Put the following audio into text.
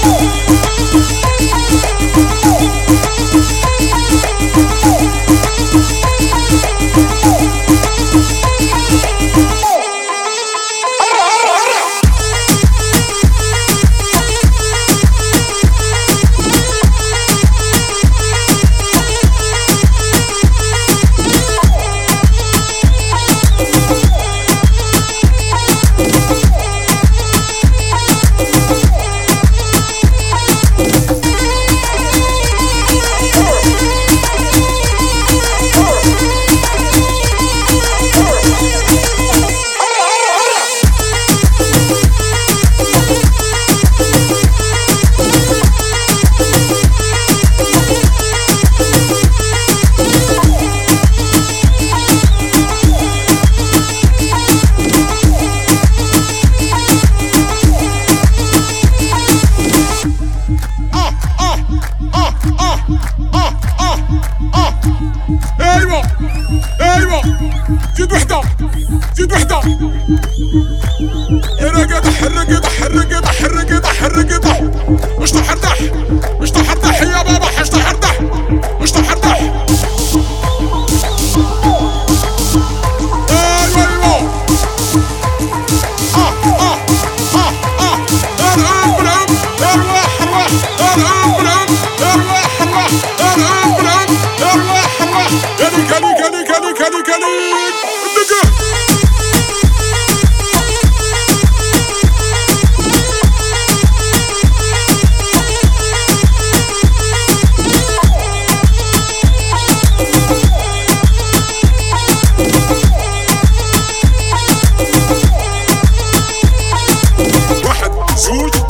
ايوه ايوه زيد وحده زيد وحده. حرق حرق حرق حرق حرق مش تحردح مش تحردح يا بابا مش تحردح مش تحردح. ايوه ايوه ارقم بالعم ارواح ارواح ارقم بالعم ارواح ارواح ارقم بالعم ارواح ارواح. كلي كلي كلي كلي كلي كلي زوج